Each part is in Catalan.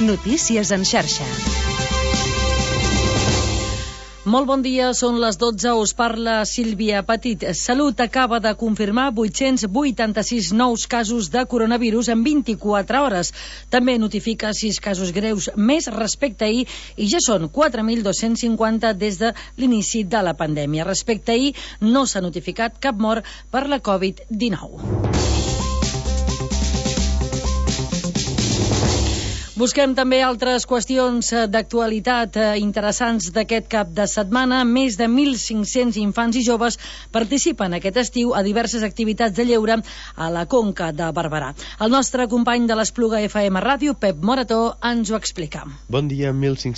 Notícies en xarxa. Molt bon dia, són les 12, us parla Sílvia Petit. Salut acaba de confirmar 886 nous casos de coronavirus en 24 hores. També notifica 6 casos greus més respecte a ahir i ja són 4.250 des de l'inici de la pandèmia. Respecte a ahir no s'ha notificat cap mort per la Covid-19. Busquem també altres qüestions d'actualitat interessants d'aquest cap de setmana. Més de 1.500 infants i joves participen aquest estiu a diverses activitats de lleure a la Conca de Barberà. El nostre company de l'Espluga FM Ràdio, Pep Morató, ens ho explica. Bon dia.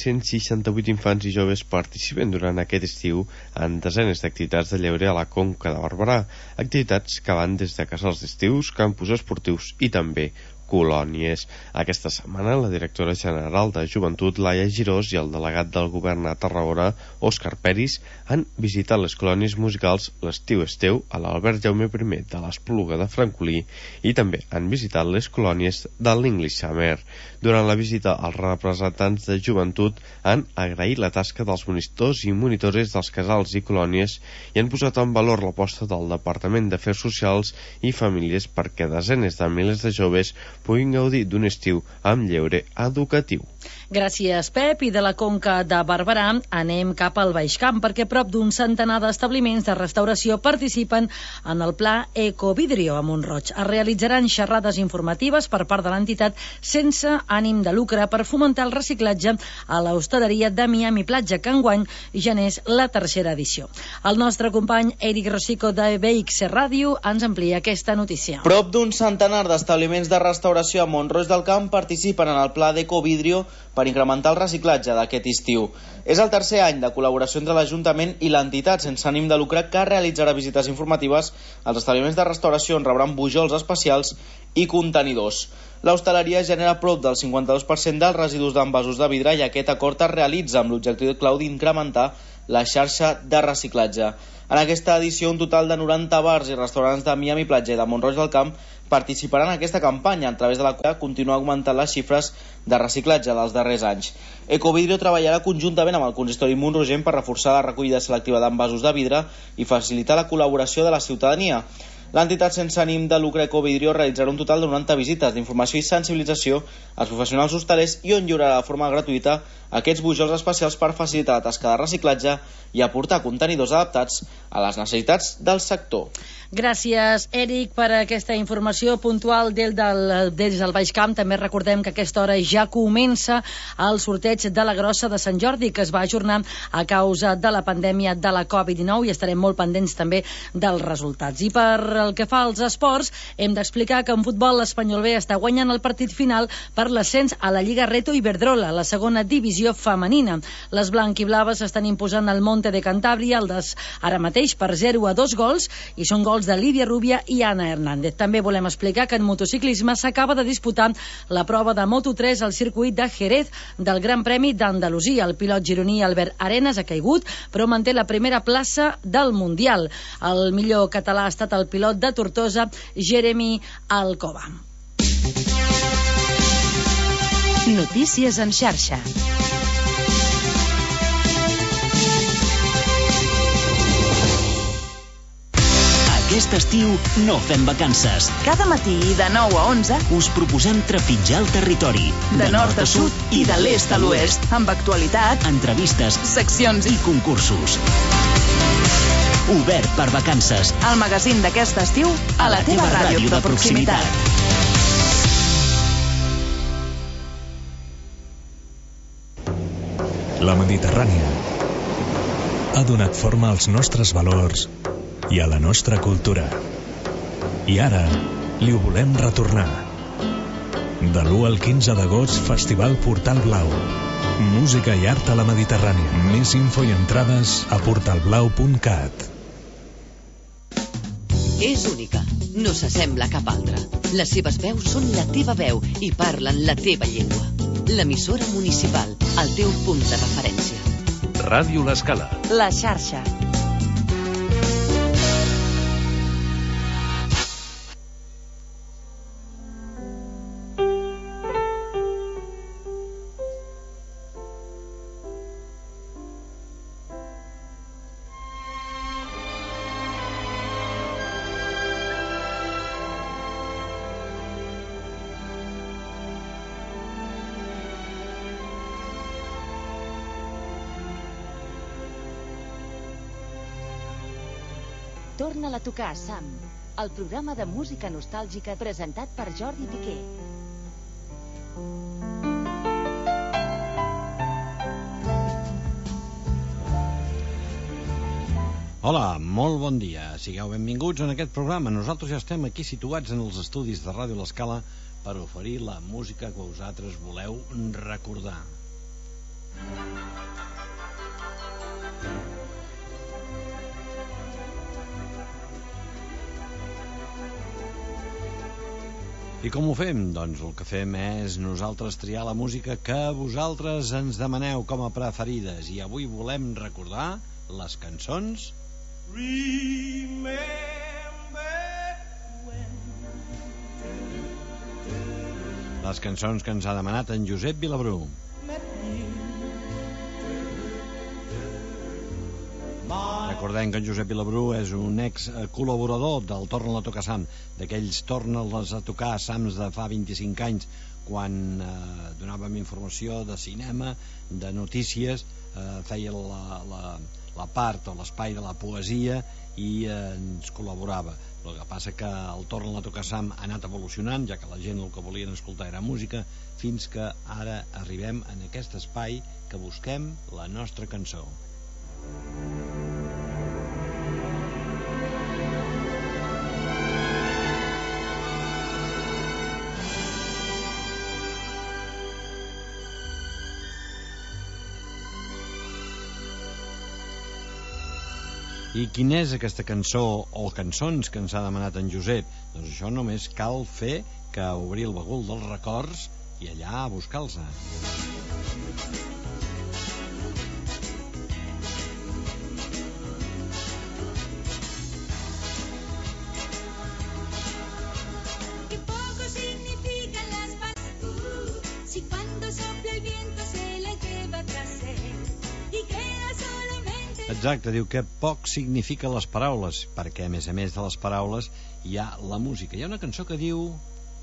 1.568 infants i joves participen durant aquest estiu en desenes d'activitats de lleure a la Conca de Barberà. Activitats que van des de casals d'estius, campus esportius i també colònies. Aquesta setmana la directora general de Joventut, Laia Girós, i el delegat del govern a Tarragona, Òscar Peris, han visitat les colònies musicals l'Estiu Esteu a l'Albert Jaume I de l'Espluga de Francolí i també han visitat les colònies de l'English Summer. Durant la visita, els representants de Joventut han agraït la tasca dels monitors i monitores dels casals i colònies i han posat en valor l'aposta del Departament d'Afers Socials i Famílies perquè desenes de milers de joves puguin gaudir d'un estiu amb lleure educatiu. Gràcies, Pep. I de la Conca de Barberà anem cap al Baix Camp perquè prop d'un centenar d'establiments de restauració participen en el pla Ecovidrio a Mont-roig. Es realitzaran xerrades informatives per part de l'entitat sense ànim de lucre per fomentar el reciclatge a l'hostaleria de Miami Platja, que enguany ja n'és la tercera edició. El nostre company Eric Rosico de BX Ràdio ens amplia aquesta notícia. Prop d'un centenar d'establiments de restauració a Mont-roig del Camp participen en el pla d'Ecovidrio per incrementar el reciclatge d'aquest estiu. És el tercer any de col·laboració entre l'Ajuntament i l'entitat sense ànim de lucre que realitzarà visites informatives als establiments de restauració on rebran bujols especials i contenidors. L'hostaleria genera prop del 52% dels residus d'envasos de vidre i aquest acord es realitza amb l'objectiu clau d'incrementar la xarxa de reciclatge. En aquesta edició, un total de 90 bars i restaurants de Miami Platja i de Mont-roig del Camp participaran en aquesta campanya, a través de la qual continua augmentant les xifres de reciclatge dels darrers anys. Ecovidrio treballarà conjuntament amb el consistori montrogenc per reforçar la recollida selectiva d'envasos de vidre i facilitar la col·laboració de la ciutadania. L'entitat sense ànim de lucre Ecovidrio realitzarà un total de 90 visites d'informació i sensibilització als professionals hostalers i on lliurarà de forma gratuïta aquests bujols especials per facilitar la tasca de reciclatge i aportar contenidors adaptats a les necessitats del sector. Gràcies, Eric, per aquesta informació puntual des del Baix Camp. També recordem que a aquesta hora ja comença el sorteig de la Grossa de Sant Jordi, que es va ajornar a causa de la pandèmia de la Covid-19 i estarem molt pendents també dels resultats. I per el que fa als esports, hem d'explicar que en futbol l'Espanyol B està guanyant el partit final per l'ascens a la Lliga Reto Iberdrola, la segona divisió femenina. Les blanquiblaves estan imposant el Monte de Cantàbria ara mateix per 0-2 gols i són gols de Lídia Rubia i Ana Hernández. També volem explicar que en motociclisme s'acaba de disputar la prova de Moto3 al circuit de Jerez del Gran Premi d'Andalusia. El pilot gironí Albert Arenas ha caigut, però manté la primera plaça del Mundial. El millor català ha estat el pilot de Tortosa, Jeremy Alcoba. Notícies en xarxa. Aquest estiu no fem vacances. Cada matí de 9 a 11 us proposem trepitjar el territori. de nord a sud i de l'est a l'oest, amb actualitat, Entrevistes seccions i concursos. Obert per vacances. el magazín d'aquest estiu a la teva ràdio de proximitat. La Mediterrània ha donat forma als nostres valors i a la nostra cultura. I ara li ho volem retornar. De l'1 al 15 d'agost, Festival Portal Blau. Música i art a la Mediterrània. Més info i entrades a portalblau.cat. És única, no s'assembla a cap altra. Les seves veus són la teva veu i parlen la teva llengua. L'emissora municipal, el teu punt de referència. Ràdio L'Escala. La xarxa. Torna'l a tocar, Sam, el programa de música nostàlgica presentat per Jordi Piqué. Hola, molt bon dia. Sigueu benvinguts en aquest programa. Nosaltres ja estem aquí situats en els estudis de Ràdio L'Escala per oferir la música que vosaltres voleu recordar. I com ho fem? Doncs el que fem és nosaltres triar la música que vosaltres ens demaneu com a preferides. I avui volem recordar les cançons que ens ha demanat en Josep Vilabrú. Recordem que en Josep Vilabrú és un ex-col·laborador del Torna'l a tocar Sam, d'aquells Torna'ls a tocar Sams de fa 25 anys, quan donàvem informació de cinema, de notícies, feia la part o l'espai de la poesia i ens col·laborava. El que passa que el Torna'l a tocar Sam ha anat evolucionant, ja que la gent el que volien escoltar era música, fins que ara arribem en aquest espai que busquem la nostra cançó. I quina és aquesta cançó o cançons que ens ha demanat en Josep? Doncs això només cal fer que obrir el bagul dels records i allà a buscar-los. Exacte, diu que poc significa les paraules, perquè a més de les paraules hi ha la música. Hi ha una cançó que diu...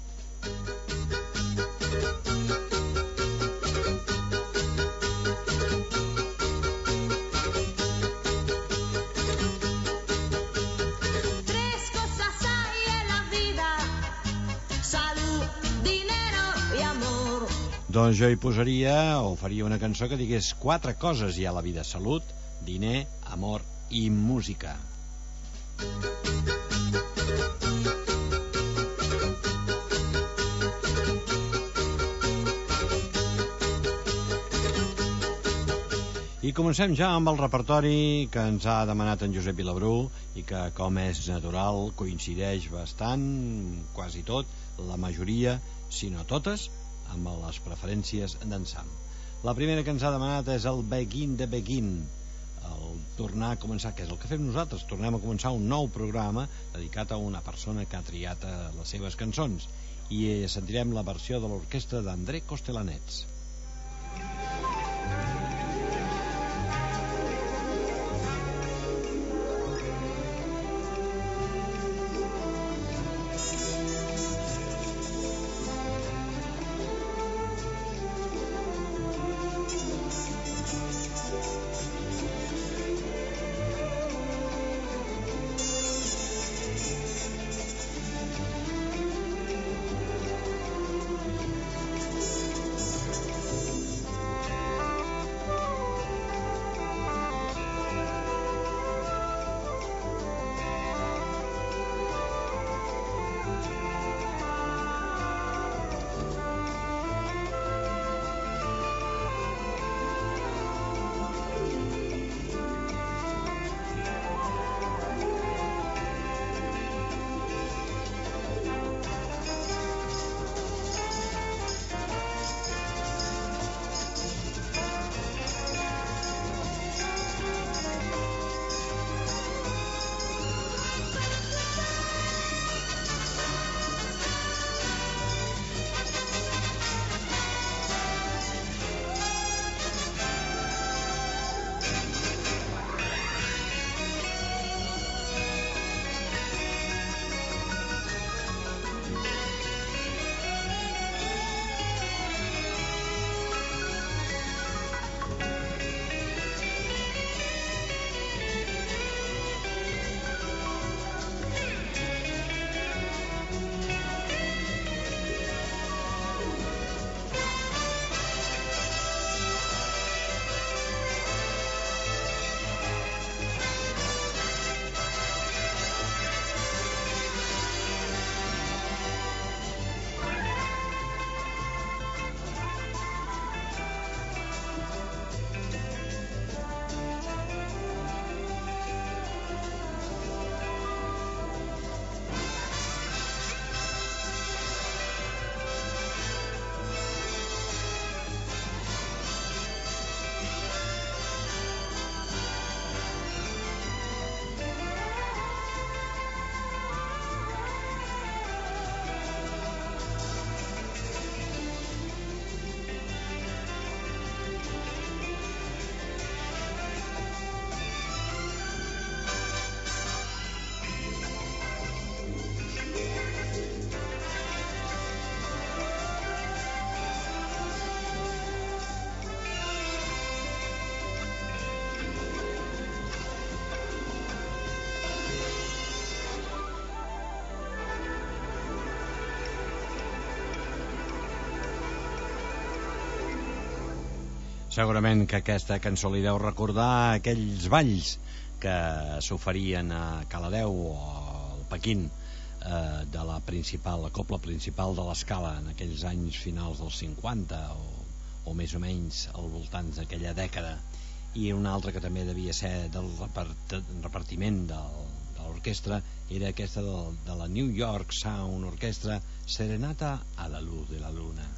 Tres cosas hay en la vida: salud, dinero y amor. Doncs jo hi posaria, o faria una cançó que digués 4 coses hi ha a la vida: salut, diner, amor i música. I comencem ja amb el repertori que ens ha demanat en Josep Vilabrú i que, com és natural, coincideix bastant, quasi tot, la majoria, si no totes, amb les preferències d'en Sam. La primera que ens ha demanat és el Begin the Begin, el tornar a començar, que és el que fem nosaltres. Tornem a començar un nou programa dedicat a una persona que ha triat les seves cançons, i sentirem la versió de l'orquestra d'André Costelanets. Segurament que aquesta cançó li deu recordar aquells balls que s'oferien a Caladeu o al Pequín de la cobla principal de l'Escala en aquells anys finals dels 50 o més o menys al voltant d'aquella dècada. I una altra que també devia ser del repartiment de l'orquestra era aquesta de la New York Sound Orchestra, Serenata a la luz de la luna.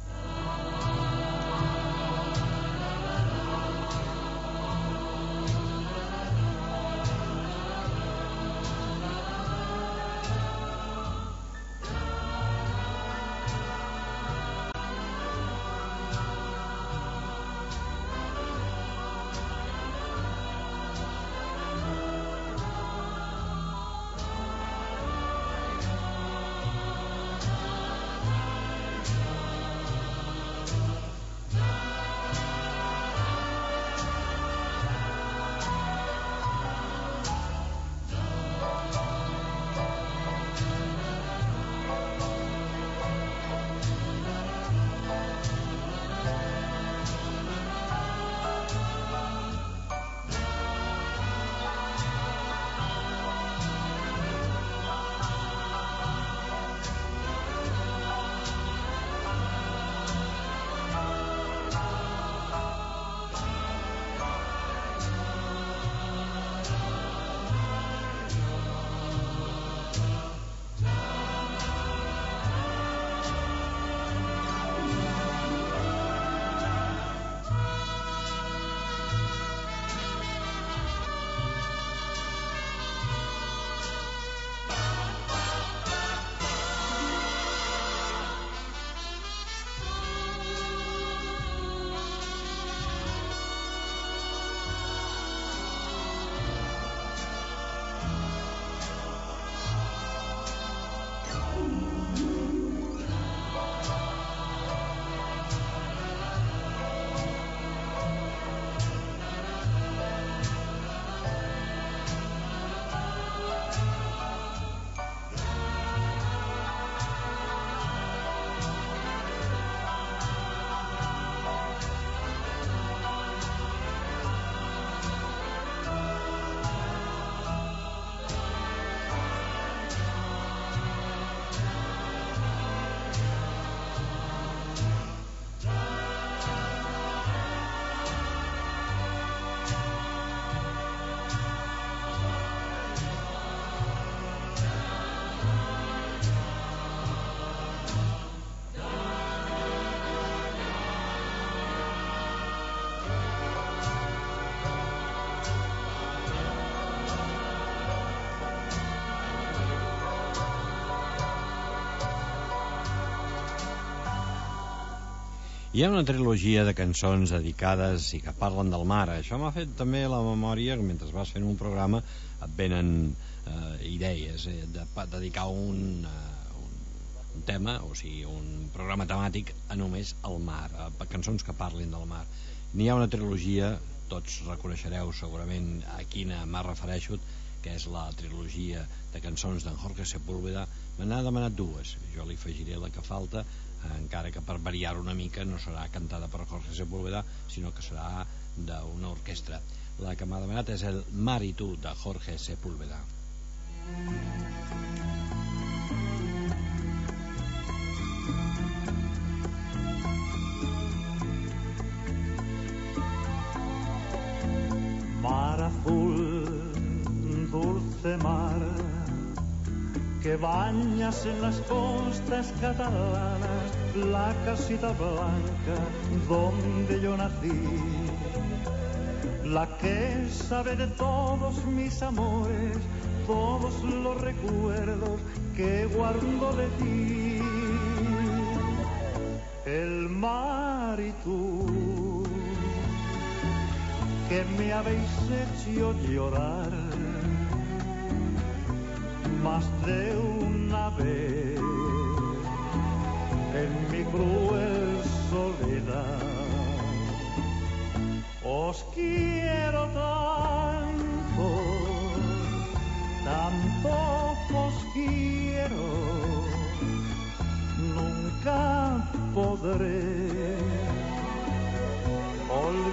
Hi ha una trilogia de cançons dedicades i que parlen del mar. Això m'ha fet també la memòria, que mentre vas fent un programa et venen idees de dedicar un tema, o sigui, un programa temàtic a només al mar, a cançons que parlin del mar. N'hi ha una trilogia, tots reconeixereu segurament a quina m'ha refereixo, que és la trilogia de cançons d'en Jorge Sepúlveda. Me n'ha demanat dues, jo li afegiré la que falta, encara que per variar una mica no serà cantada per Jorge Sepúlveda, sinó que serà d'una orquestra. La que m'ha demanat és el Mar i tu, de Jorge Sepúlveda. Mar azul, dulce mar, que bañas en las costas catalanas, la casita blanca donde yo nací, la que sabe de todos mis amores, todos los recuerdos que guardo de ti. El mar y tú, que me habéis hecho llorar más de una vez en mi cruel soledad. Os quiero tanto, tanto os quiero, nunca podré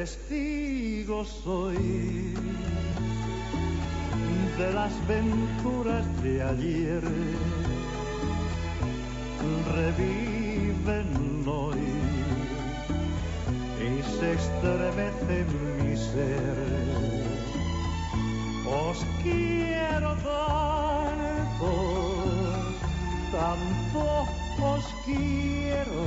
testigo soy de las venturas de ayer, reviven hoy y se estremece mi ser. Os quiero tanto, tanto os quiero,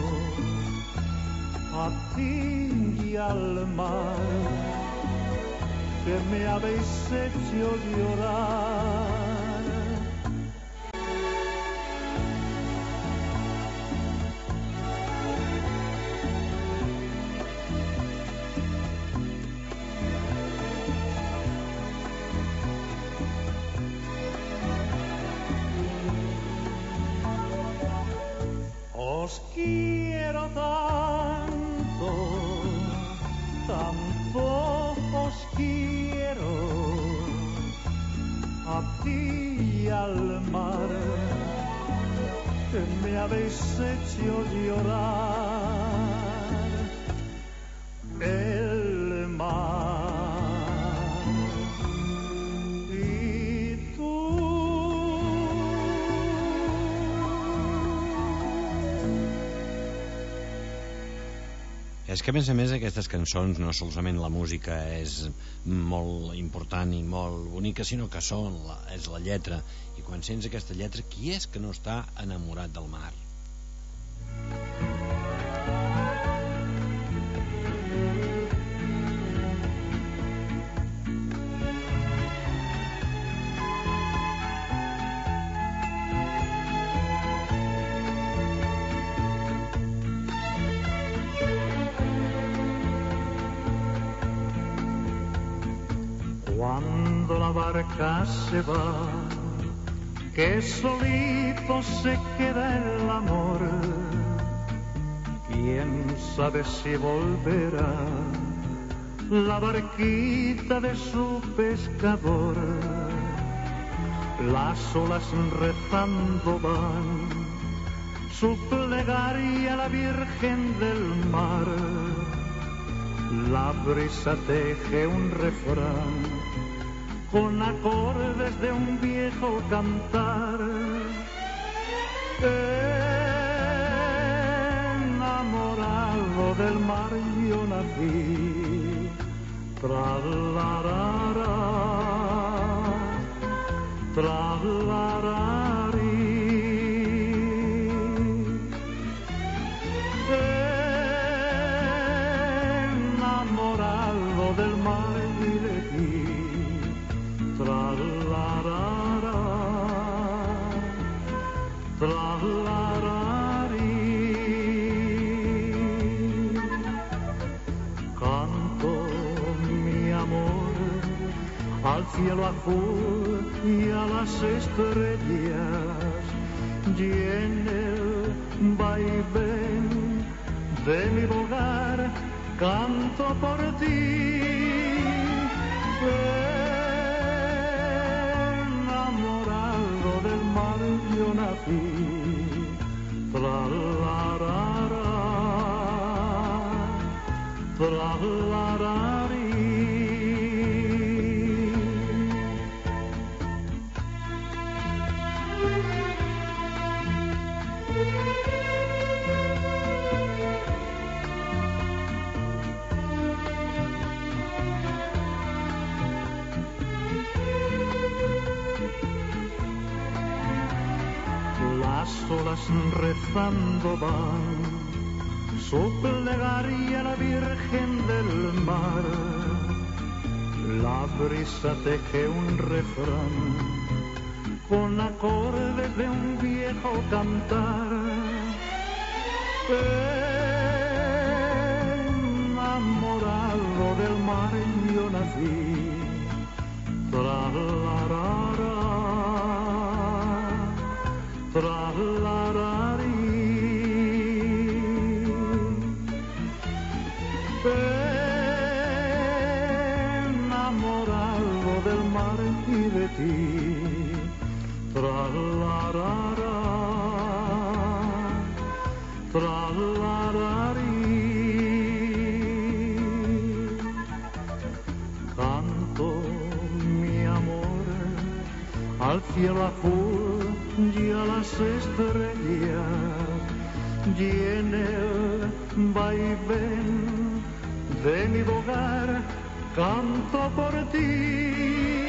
a ti y al mar, que me habéis hecho llorar. Os quiero tanto, tanto os quiero, a ti y al mar, que me habéis hecho llorar. El mar y tú. És que, a més, aquestes cançons no solament la música és molt important i molt bonica, sinó que és la lletra. I quan sents aquesta lletra, qui és que no està enamorat del mar? Cuando la barca se va, que solito se queda el amor, quién sabe si volverá la barquita de su pescador. Las olas rezando van su plegaria a la Virgen del Mar. La brisa teje un refrán con acordes de un viejo cantar. Enamorado del mar yo nací, tralarara, tralarari. Enamorado del mar y de ti, tralarara, tralarari. Canto mi amor al cielo azul y a las estrellas, y en el vaivén de mi hogar canto por ti. Enamorado del mar yo nací, tralarara, tralarari. Las olas rezando van su plegaria a la Virgen del Mar. La brisa teje un refrán con acordes de un viejo cantar. Enamorado del mar yo nací, tralarara, tralarari. Enamorado del mar y de ti, tralarara, tralarari. al cielo azul y a las estrellas, y en el vaivén de mi hogar canto por ti,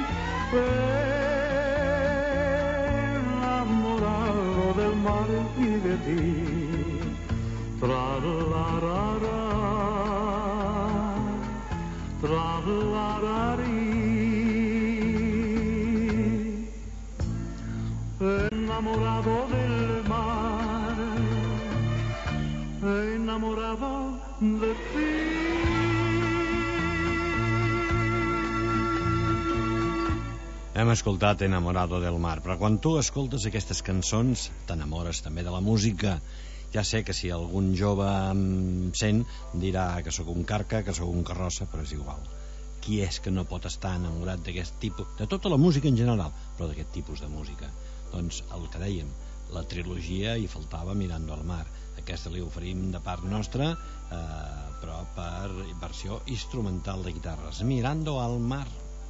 enamorado del mar y de ti. Tra-la-la-la, tra-la-la-la-ri. Enamorado del mar, enamorado de ti. Hem escoltat Enamorado del mar, però quan tu escoltes aquestes cançons t'enamores també de la música. Ja sé que si algun jove em sent dirà que sóc un carca, que sóc un carrossa, però és igual. Qui és que no pot estar enamorat d'aquest tipus, de tota la música en general, però d'aquest tipus de música? Doncs el que dèiem, la trilogia hi faltava Mirando al mar. Aquesta li oferim de part nostra, però per versió instrumental de guitarres. Mirando al mar.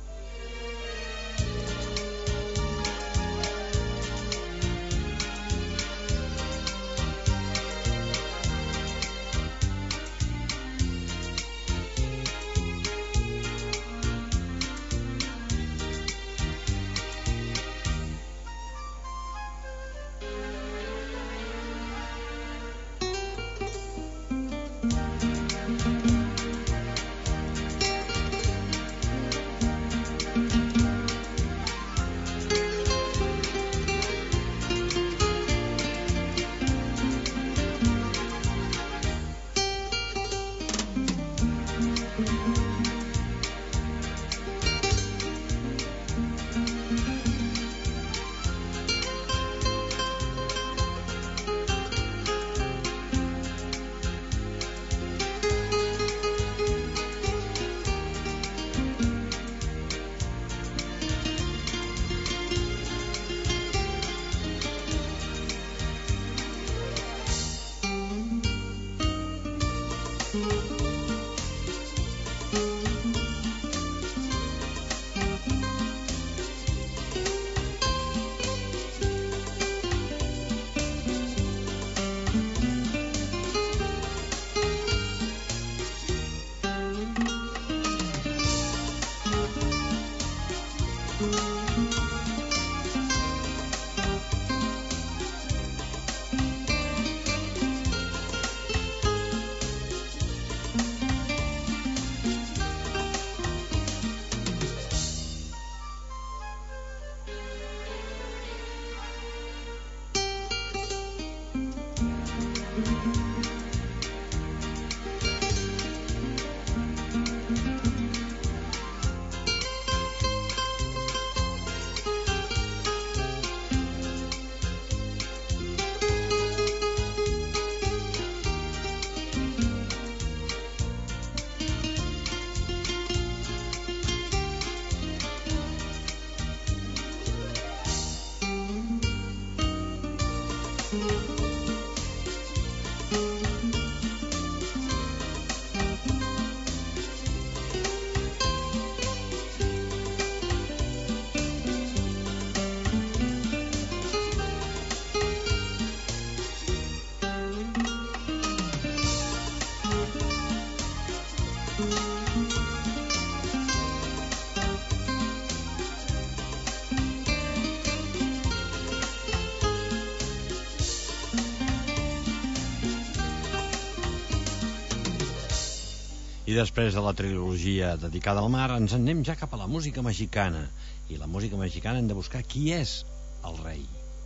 I després de la trilogia dedicada al mar ens anem ja cap a la música mexicana. I la música mexicana hem de buscar qui és el rei.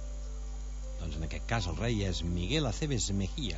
Doncs en aquest cas el rei és Miguel Aceves Mejía.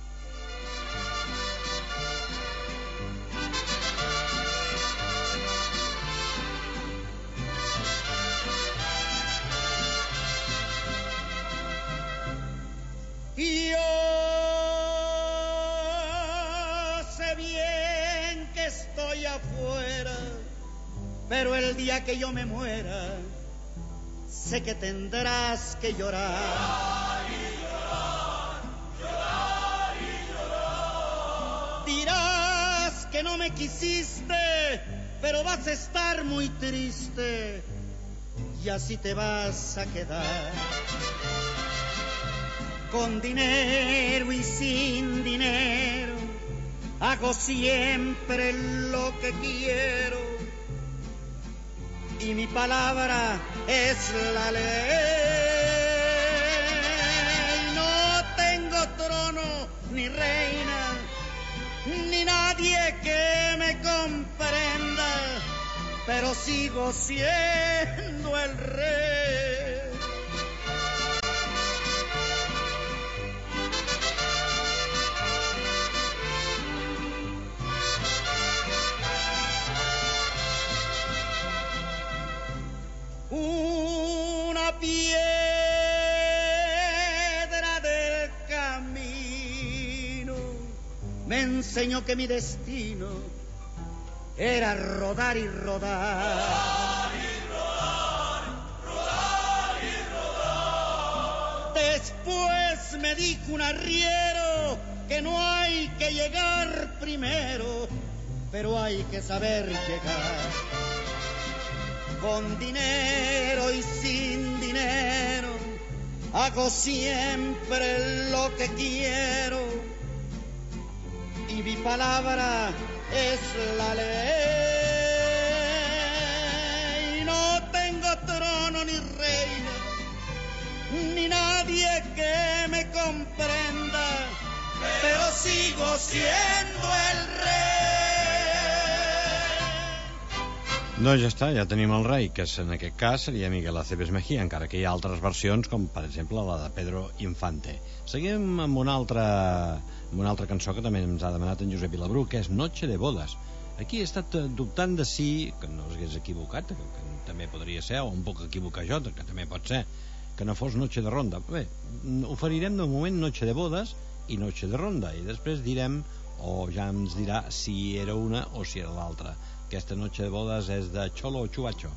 Pero el día que yo me muera, sé que tendrás que llorar. Llorar y llorar, llorar y llorar. Dirás que no me quisiste, pero vas a estar muy triste y así te vas a quedar. Con dinero y sin dinero, hago siempre lo que quiero, y mi palabra es la ley. No tengo trono ni reina, ni nadie que me comprenda, pero sigo siendo el rey. Una piedra del camino me enseñó que mi destino era rodar y rodar. Rodar y rodar, rodar y rodar. Después me dijo un arriero que no hay que llegar primero, pero hay que saber llegar. Con dinero y sin dinero, hago siempre lo que quiero, y mi palabra es la ley. No tengo trono ni reina, ni nadie que me comprenda, pero sigo siendo el rey. Doncs ja està, ja tenim el rei, que en aquest cas seria Miguel Aceves Mejía, encara que hi ha altres versions, com per exemple la de Pedro Infante. Seguim amb una altra cançó que també ens ha demanat en Josep Vilabrú, que és Noche de Bodas. Aquí he estat dubtant de si, que no s'hagués equivocat, que també podria ser, o un poc equivocar jo, que també pot ser, que no fos Noche de Ronda. Bé, oferirem de moment Noche de Bodas i Noche de Ronda, i després direm, o ja ens dirà si era una o si era l'altra. Aquesta Noche de Bodas és de Cholo Chubacho.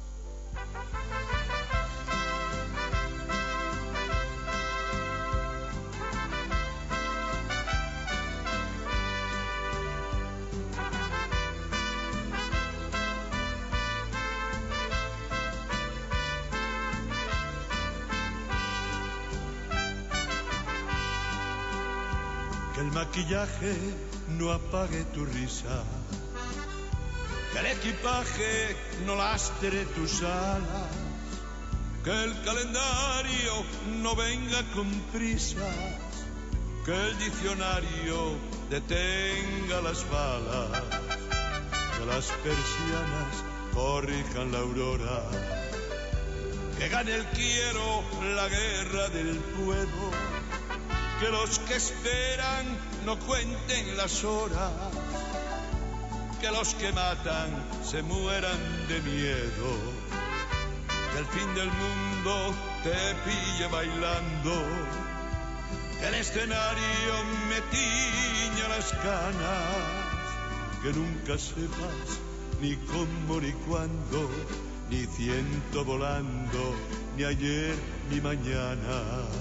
Que el maquillaje no apague tu risa, que el equipaje no lastre tus alas, que el calendario no venga con prisas, que el diccionario detenga las balas, que las persianas corrijan la aurora, que gane el quiero la guerra del puedo, que los que esperan no cuenten las horas, que los que matan se mueran de miedo, que el fin del mundo te pille bailando, que el escenario me tiña las canas, que nunca sepas ni cómo ni cuándo, ni ciento volando, ni ayer ni mañana.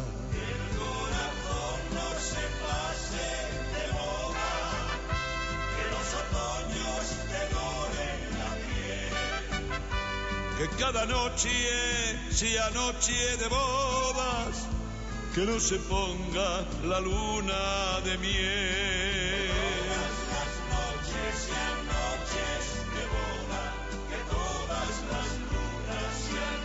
Que cada noche sea noche de bodas, que no se ponga la luna de miel. Todas las noches sean noches de boda, que todas las lunas sean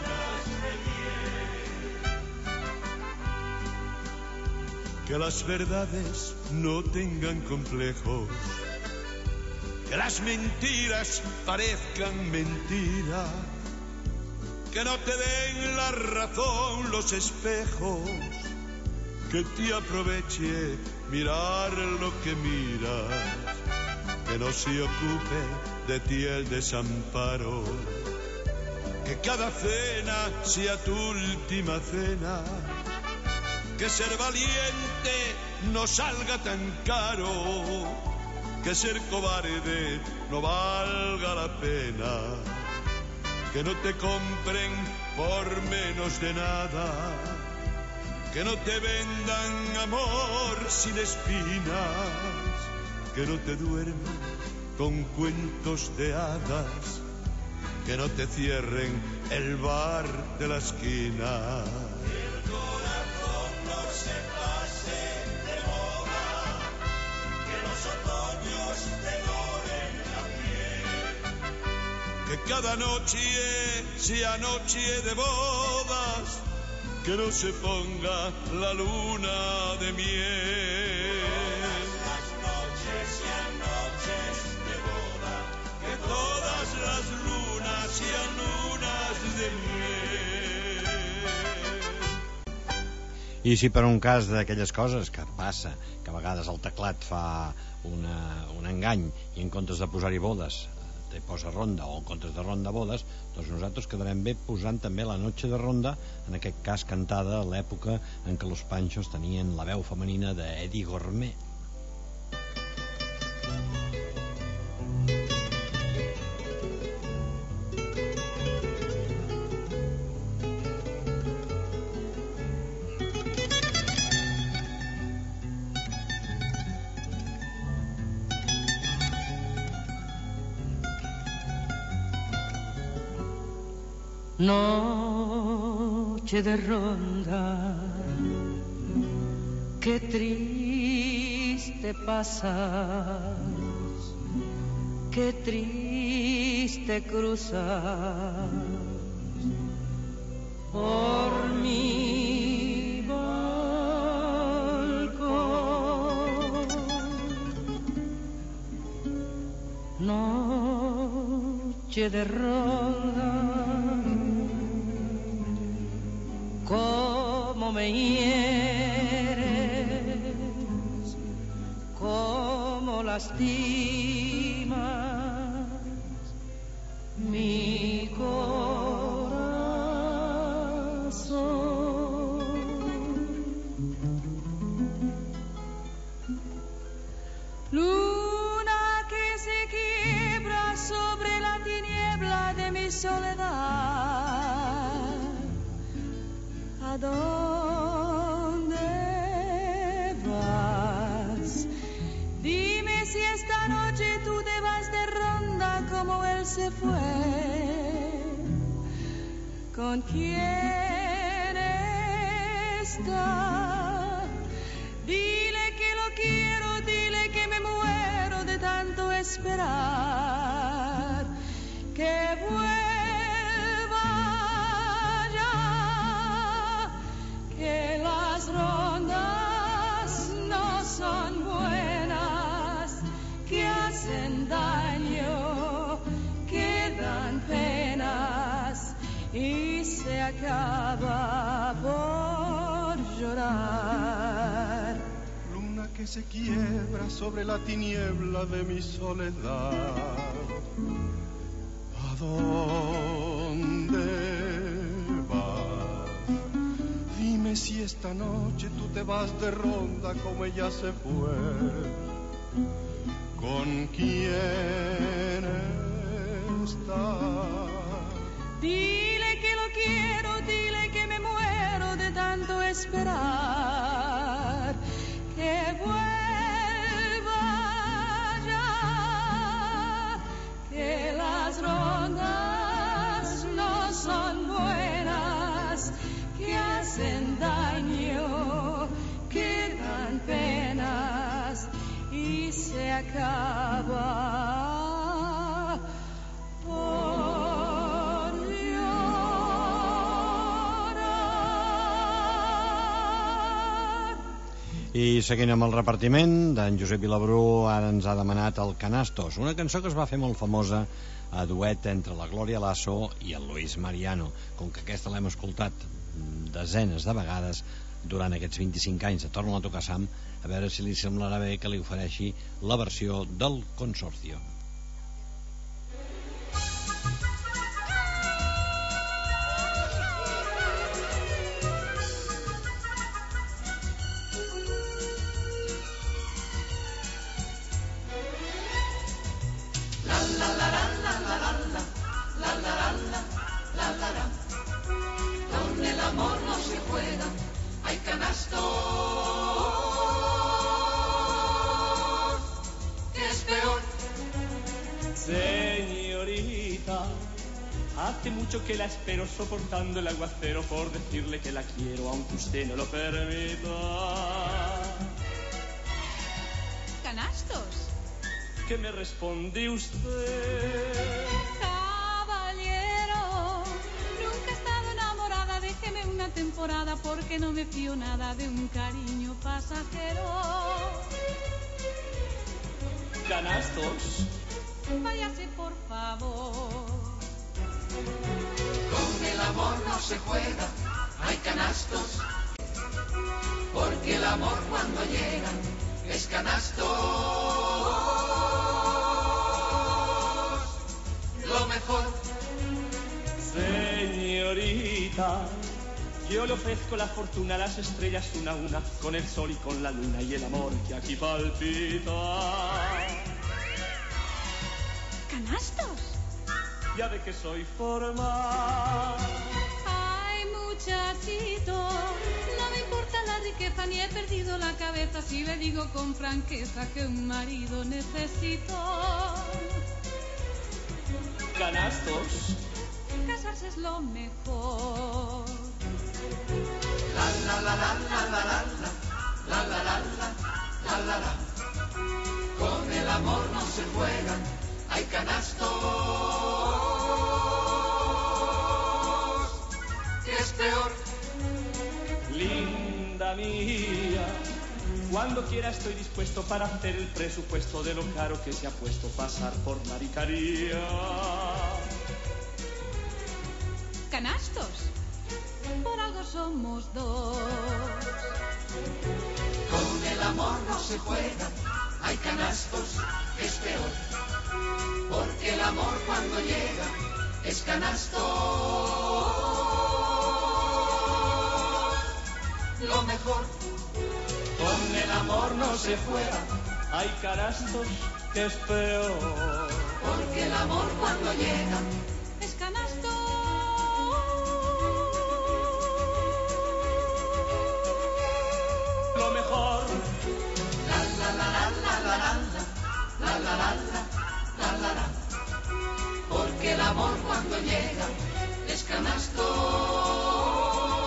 lunas de miel. Que las verdades no tengan complejos, que las mentiras parezcan mentira, que no te den la razón los espejos, que te aproveche mirar lo que miras, que no se ocupe de ti el desamparo, que cada cena sea tu última cena, que ser valiente no salga tan caro, que ser cobarde no valga la pena, que no te compren por menos de nada, que no te vendan amor sin espinas, que no te duerman con cuentos de hadas, que no te cierren el bar de la esquina. El corazón no se pase de moda, que los otoños te doren la piel. Que cada noche sea noche de bodas, que no se ponga la luna de miel. Las noches sean noches de boda, que Todas las lunas sean lunas de miel. I si per un cas d'aquelles coses que passa, que a vegades el teclat fa un engany i en comptes de posar-hi bodes te posa ronda, o en comptes de ronda bodes, doncs nosaltres quedarem bé posant també la noche de ronda, en aquest cas cantada a l'època en què los Panchos tenien la veu femenina d'Eddie Gourmet. Noche de ronda, qué triste pasas, qué triste cruzas por mi balcón. Noche de ronda, cómo me hieres, cómo lastimas mi corazón. Luna que se quiebra sobre la tiniebla de mi soledad, ¿a dónde vas? Dime si esta noche tú te vas de ronda como él se fue. ¿Con quién está? Dile que lo quiero, dile que me muero de tanto esperar. Que que las rondas no son buenas, que hacen daño, que dan penas y se acaba por llorar. Luna que se quiebra sobre la tiniebla de mi soledad, ¿a dónde? Dime si esta noche tú te vas de ronda como ella se fue. ¿Con quién está? Dile que lo quiero, dile que me muero de tanto esperar. Que vuelva ya, que las rondas no son buenas, que hacen daño, que dan penas y se acaba por llorar. I seguint amb el repartiment, d'en Josep Vilabrú ara ens ha demanat el Canastos, una cançó que es va fer molt famosa a duet entre la Gloria Lasso i el Luis Mariano. Com que aquesta l'hem escoltat desenes de vegades durant aquests 25 anys de Torna a tocar Sam, a veure si li semblarà bé que li ofereixi la versió del Consorcio. Con el amor no se juega, hay canastos, que es peor. Señorita, Hace mucho que la espero soportando el aguacero por decirle que la quiero aunque usted no lo permita. Canastos. ¿Qué me responde usted? Caballero, nunca he estado enamorada, déjeme una temporada porque no me fío nada de un cariño pasajero. Canastos. Váyase por favor. Con el amor no se juega, hay canastos, porque el amor cuando llega es canastos. Lo mejor. Señorita, yo le ofrezco la fortuna, las estrellas una a una, con el sol y con la luna y el amor que aquí palpita. ¿Canastos? Ya ve que soy formal. Ay, muchachito, no me importa la riqueza ni he perdido la cabeza si le digo con franqueza que un marido necesito. Canastos. Casarse es lo mejor. La la la la la la la la la la la la la. Con el amor no se juega, hay canastos. ¿Qué es peor? Linda mía, cuando quiera estoy dispuesto para hacer el presupuesto de lo caro que se ha puesto pasar por maricaría. Canastos, por algo somos dos. Con el amor no se juega, hay canastos, ¿qué es peor? Porque el amor cuando llega es canastos. Lo mejor. Con el amor no se juega, hay canastos, que es peor. Porque el amor cuando llega es canastos. Lo mejor. La la la la la la la la la la la la la. Porque el amor cuando llega es canastos.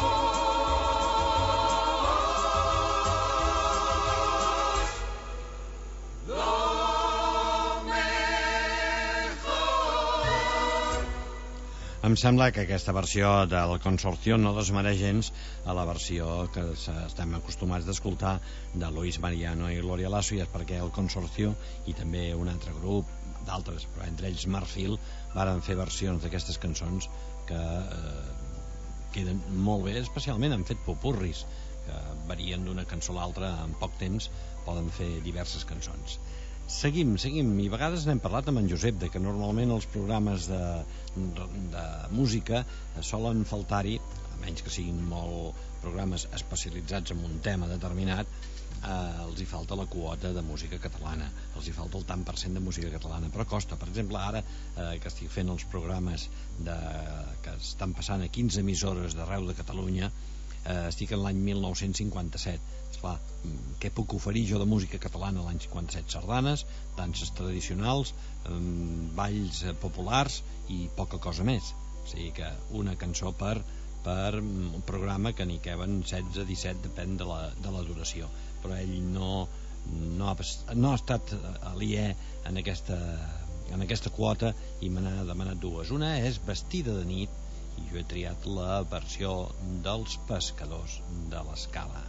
Em sembla que aquesta versió del Consorcio no desmereix gens a la versió que estem acostumats d'escoltar de Luis Mariano i Gloria Lasso, i és perquè el Consorcio i també un altre grup d'altres, però entre ells Marfil, varen fer versions d'aquestes cançons que queden molt bé, especialment han fet popurris que varien d'una cançó a l'altra en poc temps, poden fer diverses cançons. Seguim, i a vegades n'hem parlat amb en Josep de que normalment els programes de música solen faltar-hi, a menys que siguin molt programes especialitzats en un tema determinat, els hi falta la quota de música catalana, els hi falta el tant per cent de música catalana, però costa. Per exemple, ara que estic fent els programes que estan passant a 15 emissores d'arreu de Catalunya, estic en l'any 1957. Esclar, què puc oferir jo de música catalana l'any 57? Sardanes, danses tradicionals, balls populars i poca cosa més. O sigui que una cançó per un programa que n'hi caben 16-17, depèn de la duració. Però ell no ha estat aliè en aquesta quota i me n'ha demanat dues. Una és Vestida de nit, i jo he triat la versió dels Pescadors de l'Escala.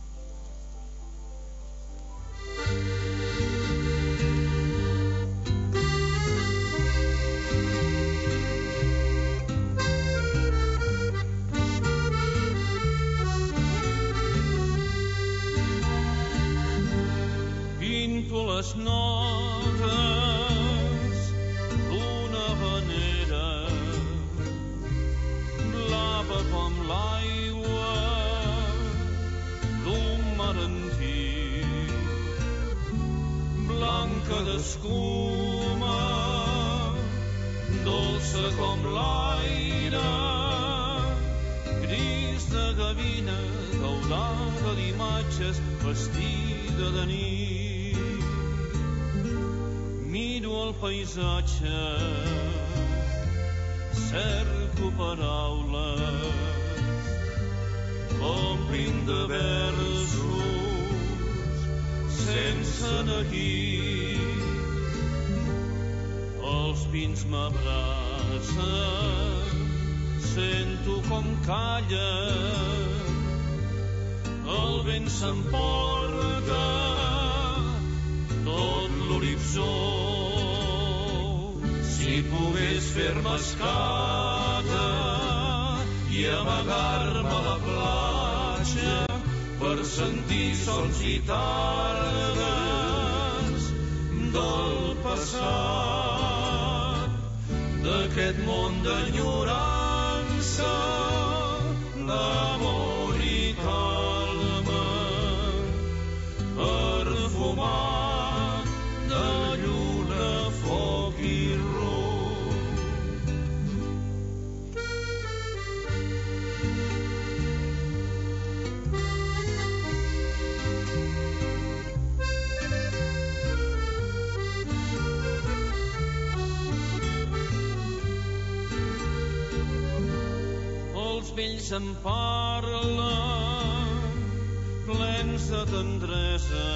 Pinto les notes d'una vanera blava com l'aigua d'un mar antic, blanca d'escuma, dolça com l'aire, gris de gavina, daurada d'imatges, vestida de nit. Miro el paisatge cerco paraules, omplint de versos sense neguit. Els pins m'abracen, sento com callen, el vent s'emporta tot l'horitzó. Si pogués fer-me escata i amagar-me a la platja per sentir sols i tardes del passat, d'aquest món d'enyorança, d'amor i calma, perfumat de lluna, foc i rom. Els vells em parlen plens de tendresa,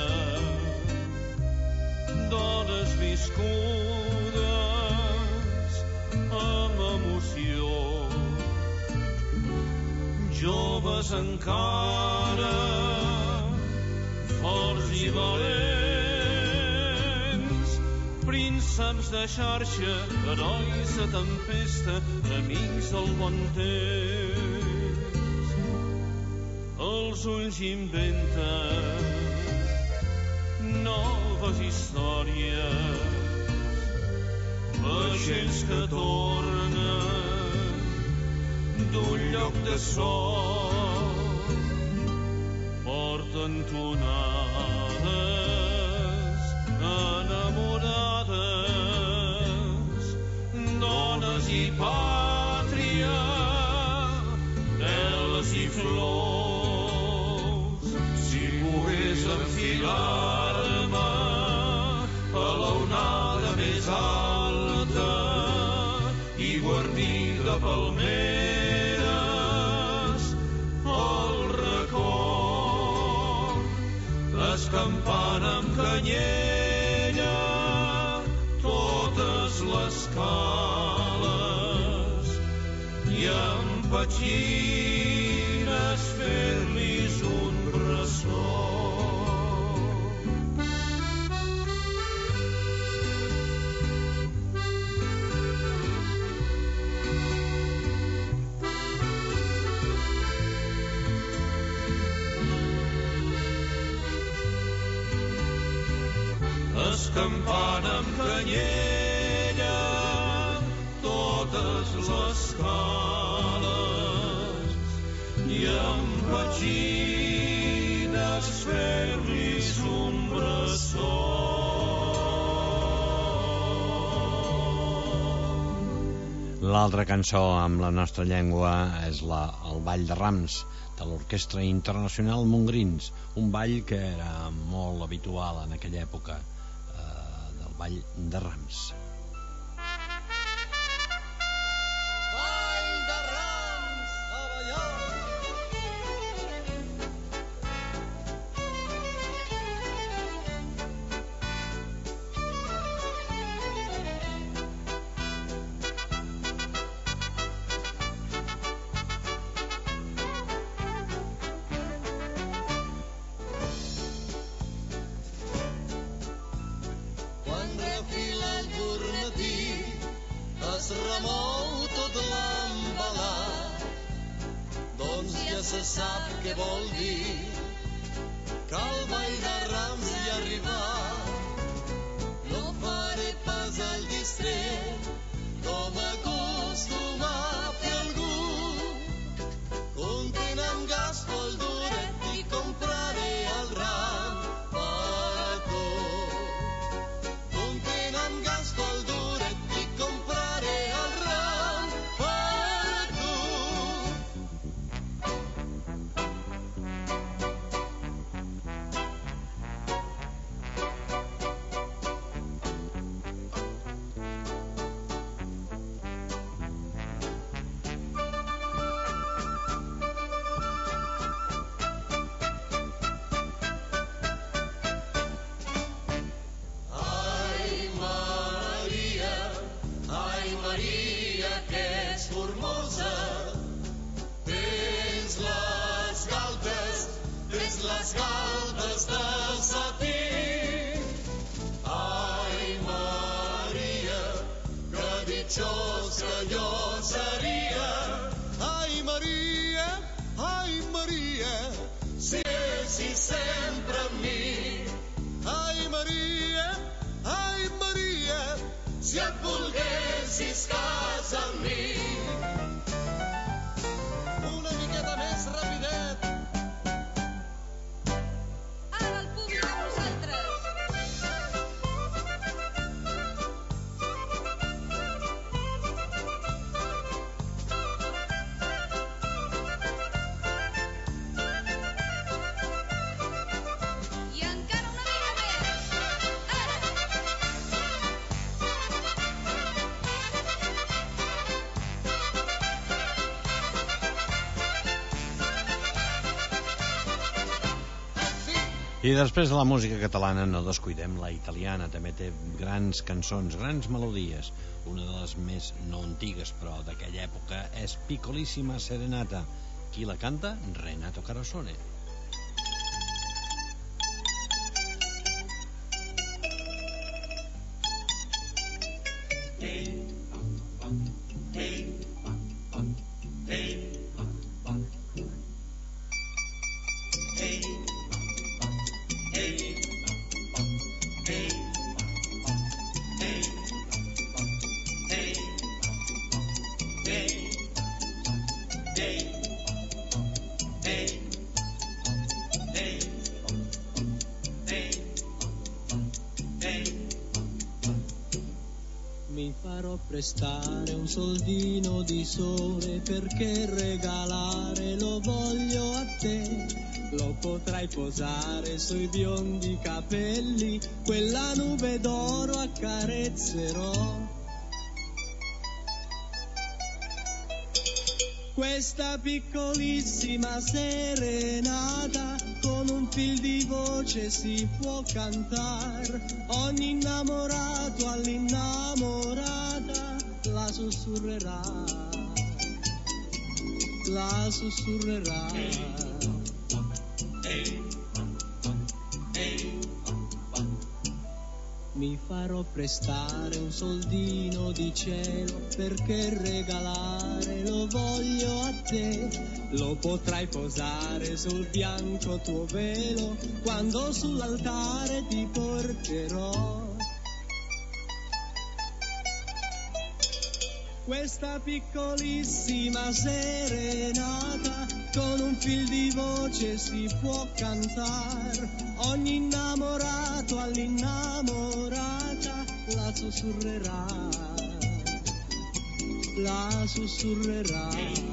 d'hores viscudes amb emoció, joves encara, forts i valents, prínceps de xarxa, herois de tempesta, amics del bon temps. Els ulls inventen noves històries, vaixells que tornen d'un lloc de sol, porten tonades enamorades, dones i pàtria, veles i flors. Si pogués enfilar-me a l'onada més alta i guarnir de palmeres el record, escampant amb canyella totes les cales i amb petxines fer-lis un bressol. Escampant amb canyella totes les cales i amb petxines fer-lis un bressol. L'altra cançó amb la nostra llengua és el Ball de Rams, de l'Orquestra Internacional Montgrins, un ball que era molt habitual en aquella època, del Ball de Rams. dichos que yo seria. Ai Maria, si éssis sempre amb mi. Ai Maria, si et volguessis casar amb mi. Una miqueta més rapidet. Ara el públic amb nosaltres. I encara una mica més. Ara. I després de la música catalana no descuidem la italiana, també té grans cançons, grans melodies. Una de les més no antigues però d'aquella època és Piccolissima Serenata. Qui la canta? Renato Carosone. Mi farò prestare un soldino di sole perché regalare lo voglio a te. Lo potrai posare sui biondi capelli, quella nube d'oro accarezzerò. Questa piccolissima serenata con un fil di voce si può cantare. Ogni innamorato all'innamorata la sussurrerà, la sussurrerà. Mi farò prestare un soldino di cielo perché regalare lo voglio a te. Lo potrai posare sul bianco tuo velo quando sull'altare ti porgerò. Questa piccolissima serenata con un fil di voce si può cantare. Ogni innamorato all'innamorata la sussurrerà, la sussurrerà.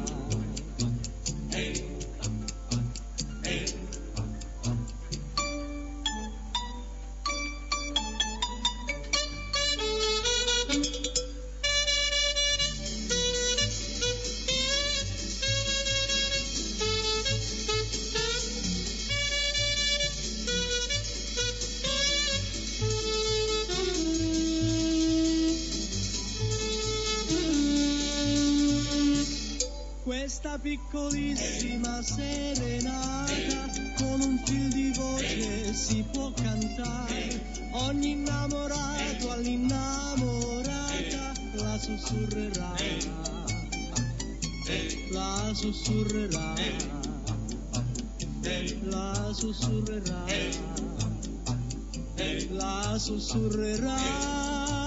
Questa piccolissima serenata con un fil di voce si può cantare. Ogni innamorato all'innamorata la sussurrerà, la sussurrerà, la sussurrerà, la sussurrerà.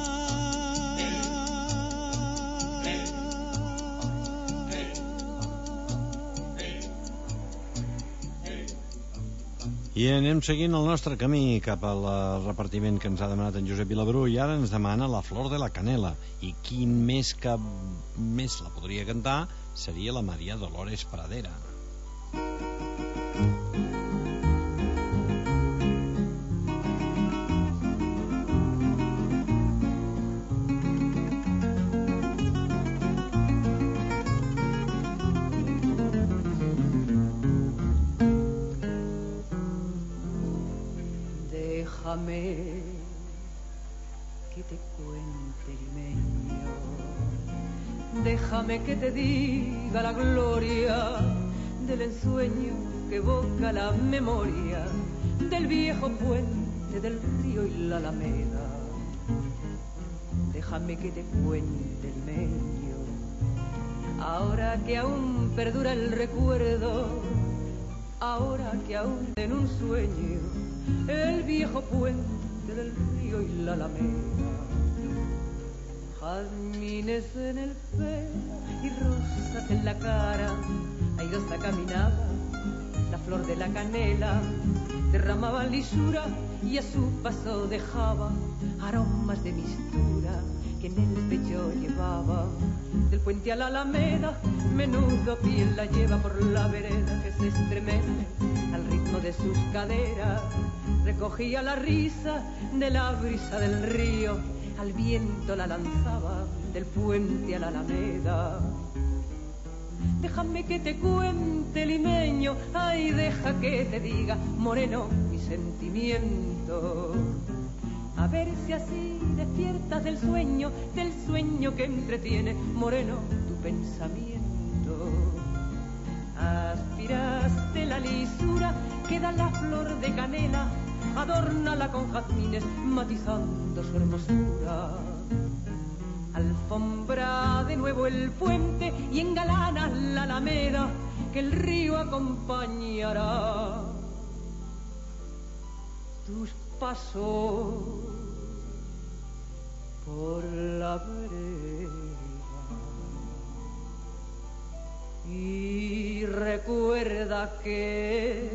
I anem seguint el nostre camí cap al repartiment que ens ha demanat en Josep Vilabrú, i ara ens demana La Flor de la Canela. I qui més la podria cantar seria la Maria Dolores Pradera. Déjame que te cuente limeño, déjame que te diga la gloria del ensueño que evoca la memoria del viejo puente del río y la alameda. déjame que te cuente el medio. Ahora que aún perdura el recuerdo, ahora que aún en un sueño, el viejo puente del río y la alameda, jazmines en el pelo y rosas en la cara, airosa caminaba, la flor de la canela derramaba lisura y a su paso dejaba aromas de mistura que en el pecho llevaba. Del puente a la alameda, menudo piel la lleva por la vereda que se estremece al ritmo de sus caderas. Recogía la risa de la brisa del río, al viento la lanzaba del puente a la alameda. Déjame que te cuente, limeño, ay, deja que te diga, moreno, mi sentimiento. A ver si así despiertas del sueño que entretiene, moreno, tu pensamiento. Aspiraste la lisura que da la flor de canela, adórnala con jazmines, matizando su hermosura. Alfombra de nuevo el puente y engalana la alameda que el río acompañará tus pasos por la vereda. Y recuerda que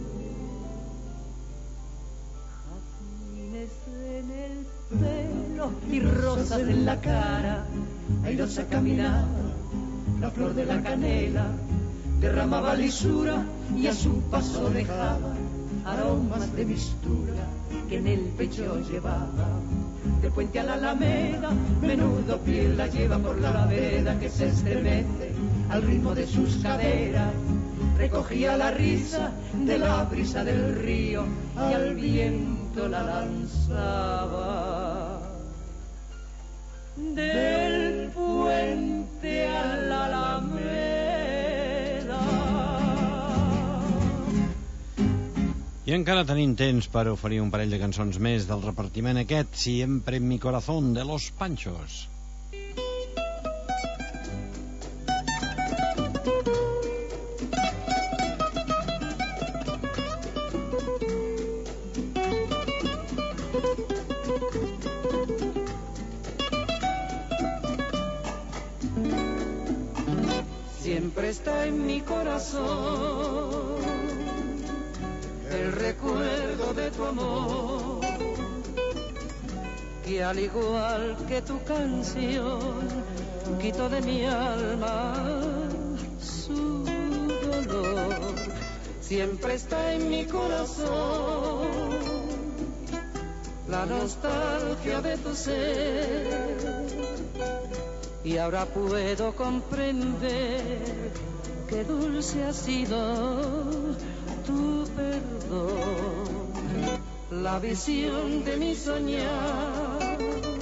jazmines en el pelo y rosas en la cara, airosa caminaba, la flor de la canela derramaba lisura y a su paso dejaba aromas de mistura que en el pecho llevaba. Del puente a la alameda, menudo piel la lleva por la vereda que se estremece al ritmo de sus caderas. Recogía la risa de la brisa del río y al viento la lanzaba. Del puente a la alameda. I encara tenim temps per oferir un parell de cançons més del repartiment aquest, Siempre en mi corazón, de Los Panchos. Siempre está en mi corazón el recuerdo de tu amor, que al igual que tu canción quitó de mi alma su dolor. Siempre está en mi corazón la nostalgia de tu ser, y ahora puedo comprender qué dulce ha sido tu perdón. La visión de mi soñar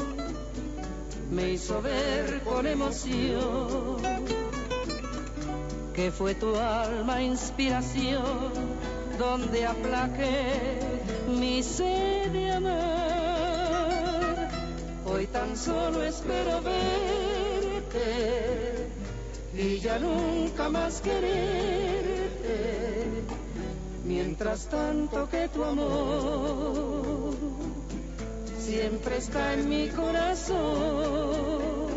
me hizo ver con emoción que fue tu alma inspiración donde aplaqué mi sed de amar. Hoy tan solo espero verte y ya nunca más quererte, mientras tanto que tu amor siempre está en mi corazón.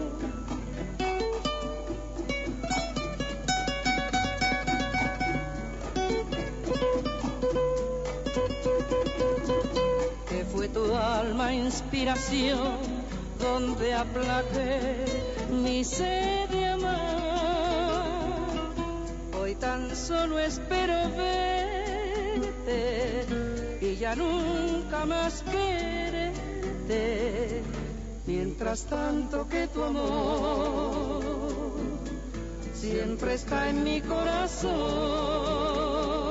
Que fue tu alma inspiración donde aplaqué mi sed de amar. Hoy tan solo espero verte y ya nunca más quererte, mientras tanto que tu amor siempre está en mi corazón.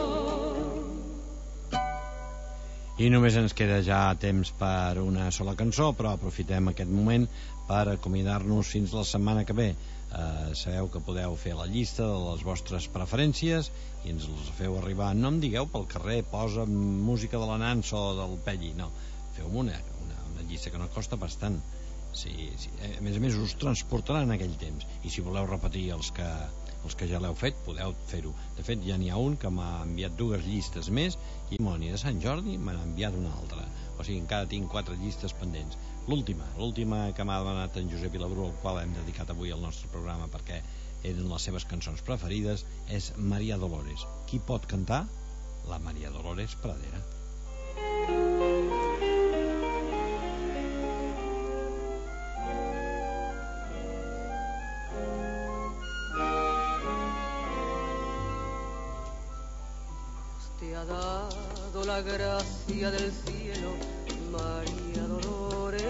I només ens queda ja temps per una sola cançó, però aprofitem aquest moment per acomiadar-nos fins la setmana que ve. Sabeu que podeu fer la llista de les vostres preferències i ens les feu arribar. No em digueu pel carrer, posa música de la Nansa o del Pelli, no, feu-me una llista que no costa bastant Sí. A més, us transportarà en aquell temps. I si voleu repetir els que ja l'heu fet, podeu fer-ho. De fet, ja n'hi ha un que m'ha enviat 2 llistes més i Moni de Sant Jordi me n'ha enviat una altra. O sigui, encara tinc 4 llistes pendents. L'última que m'ha demanat en Josep Vilabrú, al qual hem dedicat avui el nostre programa perquè eren les seves cançons preferides, és Maria Dolores. Qui pot cantar? La Maria Dolores Pradera. Te ha dado la gracia del cielo, María Dolores,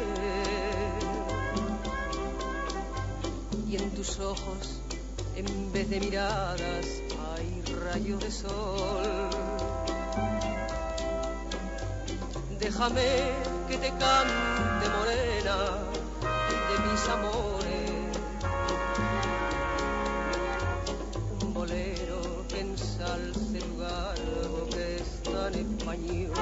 y en tus ojos, en vez de miradas, hay rayos de sol. Déjame que te cante, morena, de mis amores, un bolero que ensalce tu garbo que es tan español.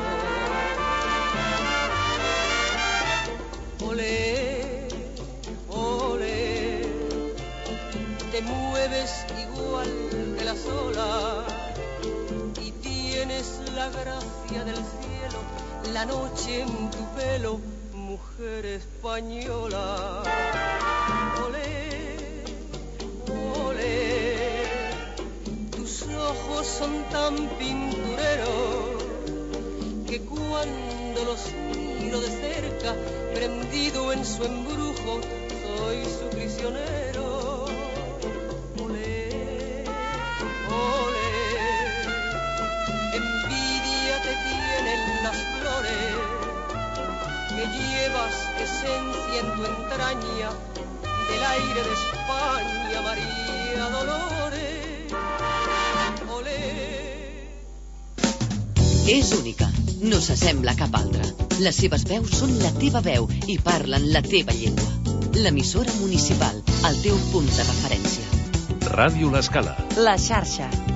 Olé, olé, te mueves igual que las olas y tienes la gracia del cielo, la noche en tu pelo, mujer española. Olé, olé, tus ojos son tan pintureros que cuando los miro de cerca, prendido en su embrujo, soy su prisionero. Olé, olé, envidia te tienen las flores, que llevas esencia en tu entraña, del aire de España, María Dolores. Olé. És única, no s'assembla a cap altra. Les seves veus són la teva veu i parlen la teva llengua. L'emissora municipal, el teu punt de referència. Ràdio L'Escala. La xarxa.